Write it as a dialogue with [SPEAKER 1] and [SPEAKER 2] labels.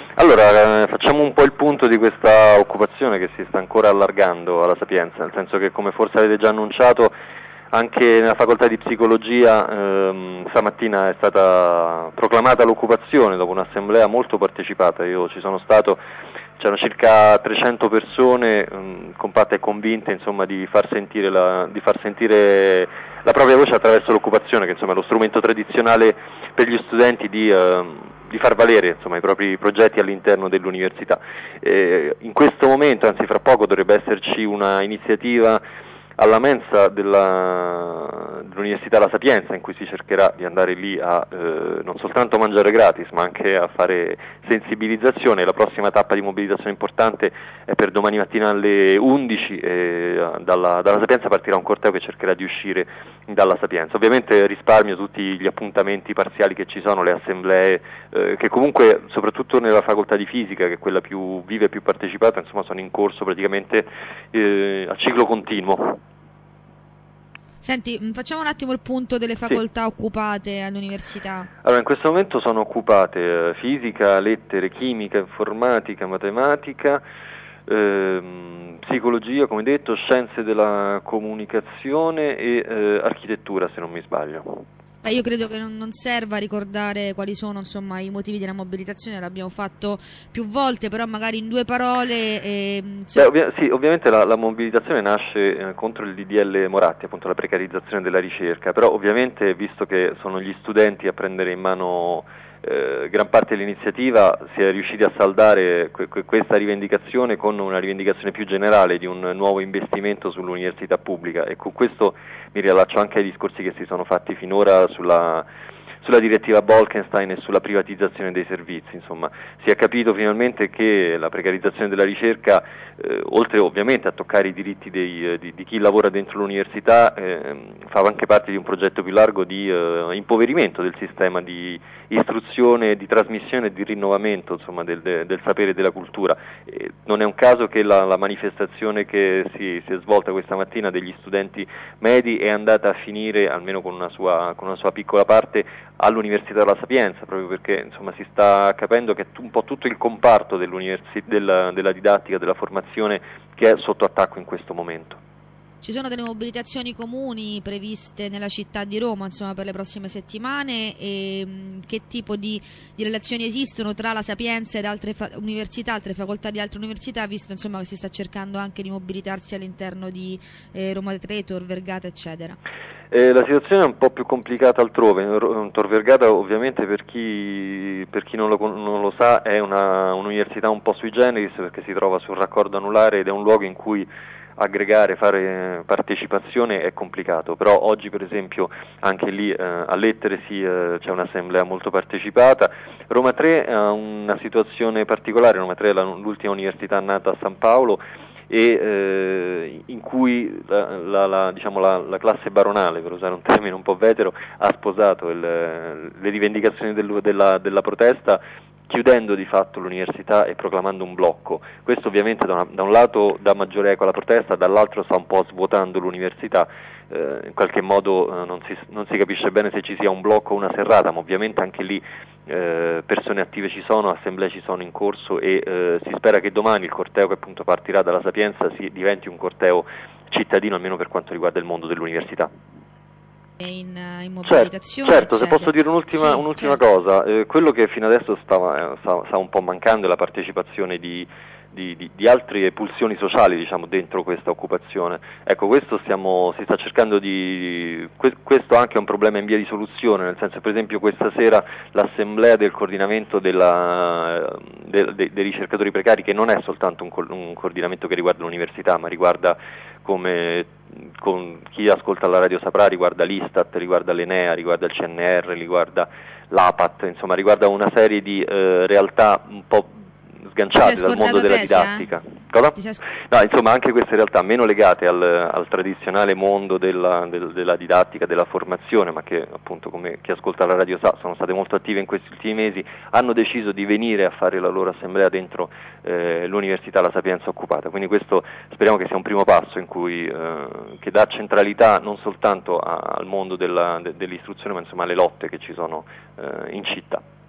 [SPEAKER 1] Allora, facciamo un po' il punto di questa occupazione che si sta ancora allargando alla Sapienza, nel senso che, come forse avete già annunciato, anche nella facoltà di psicologia stamattina è stata proclamata l'occupazione dopo un'assemblea molto partecipata. Io ci sono stato, c'erano circa 300 persone compatte e convinte, insomma, di far sentire la propria voce attraverso l'occupazione, che insomma è lo strumento tradizionale per gli studenti di far valere, insomma, i propri progetti all'interno dell'università. In questo momento, anzi fra poco, dovrebbe esserci una iniziativa alla mensa dell'Università La Sapienza, in cui si cercherà di andare lì a non soltanto mangiare gratis, ma anche a fare sensibilizzazione. La prossima tappa di mobilitazione importante è per domani mattina alle 11 e dalla Sapienza partirà un corteo che cercherà di uscire dalla Sapienza. Ovviamente risparmio tutti gli appuntamenti parziali che ci sono, le assemblee che comunque, soprattutto nella facoltà di fisica, che è quella più viva e più partecipata, insomma, sono in corso praticamente a ciclo continuo.
[SPEAKER 2] Senti, facciamo un attimo il punto delle
[SPEAKER 1] Sì.
[SPEAKER 2] facoltà occupate all'università.
[SPEAKER 1] Allora, in questo momento sono occupate fisica, lettere, chimica, informatica, matematica, psicologia, come detto, scienze della comunicazione e architettura, se non mi sbaglio.
[SPEAKER 2] Io credo che non serva ricordare quali sono, insomma, i motivi della mobilitazione, l'abbiamo fatto più volte, però magari in due parole.
[SPEAKER 1] Sì, ovviamente la mobilitazione nasce contro il DDL Moratti, appunto la precarizzazione della ricerca, però ovviamente, visto che sono gli studenti a prendere in mano gran parte dell'iniziativa, si è riusciti a saldare questa rivendicazione con una rivendicazione più generale di un nuovo investimento sull'università pubblica, e con questo mi riallaccio anche ai discorsi che si sono fatti finora sulla direttiva Bolkestein e sulla privatizzazione dei servizi. Insomma, si è capito finalmente che la precarizzazione della ricerca, oltre ovviamente a toccare i diritti di chi lavora dentro l'università, fa anche parte di un progetto più largo di impoverimento del sistema di istruzione, di trasmissione e di rinnovamento, insomma, del sapere e della cultura. Non è un caso che la manifestazione che si è svolta questa mattina degli studenti medi è andata a finire, almeno con una sua piccola parte, all'Università La Sapienza, proprio perché, insomma, si sta capendo che un po' tutto il comparto della didattica, della formazione, che è sotto attacco in questo momento.
[SPEAKER 2] Ci sono delle mobilitazioni comuni previste nella città di Roma, insomma, per le prossime settimane, e che tipo di relazioni esistono tra la Sapienza ed altre università, altre facoltà di altre università, visto, insomma, che si sta cercando anche di mobilitarsi all'interno di Roma Tre, Tor Vergata, eccetera?
[SPEAKER 1] La situazione è un po' più complicata altrove. Tor Vergata, ovviamente, per chi non lo sa, è un'università un po' sui generis, perché si trova sul raccordo anulare ed è un luogo in cui aggregare, fare partecipazione è complicato. Però oggi, per esempio, anche lì a Lettere c'è un'assemblea molto partecipata. Roma 3 ha una situazione particolare. Roma 3 è l'ultima università nata a San Paolo, e in cui la classe baronale, per usare un termine un po' vetero, ha sposato le rivendicazioni della protesta, chiudendo di fatto l'università e proclamando un blocco. Questo ovviamente da un lato dà maggiore eco alla protesta, dall'altro sta un po' svuotando l'università. In qualche modo non si capisce bene se ci sia un blocco o una serrata, ma ovviamente anche lì persone attive ci sono, assemblee ci sono in corso, e si spera che domani il corteo che appunto partirà dalla Sapienza diventi un corteo cittadino, almeno per quanto riguarda il mondo dell'università.
[SPEAKER 2] In mobilitazione,
[SPEAKER 1] certo, se posso dire un'ultima
[SPEAKER 2] certo.
[SPEAKER 1] cosa, quello che fino adesso stava un po' mancando è la partecipazione di altre pulsioni sociali, diciamo, dentro questa occupazione. Ecco, questo si sta cercando questo anche è un problema in via di soluzione, nel senso, per esempio, questa sera l'assemblea del coordinamento dei ricercatori precari, che non è soltanto un coordinamento che riguarda l'università, ma riguarda, come con chi ascolta la radio saprà, riguarda l'Istat, riguarda l'Enea, riguarda il CNR, riguarda l'APAT, insomma riguarda una serie di realtà un po' sganciate dal mondo della didattica. Cosa? No, insomma, anche queste realtà meno legate al tradizionale mondo della didattica, della formazione, ma che appunto, come chi ascolta la radio sa, sono state molto attive in questi ultimi mesi, hanno deciso di venire a fare la loro assemblea dentro l'Università La Sapienza occupata. Quindi questo speriamo che sia un primo passo che dà centralità non soltanto al mondo dell'istruzione, ma insomma alle lotte che ci sono in città.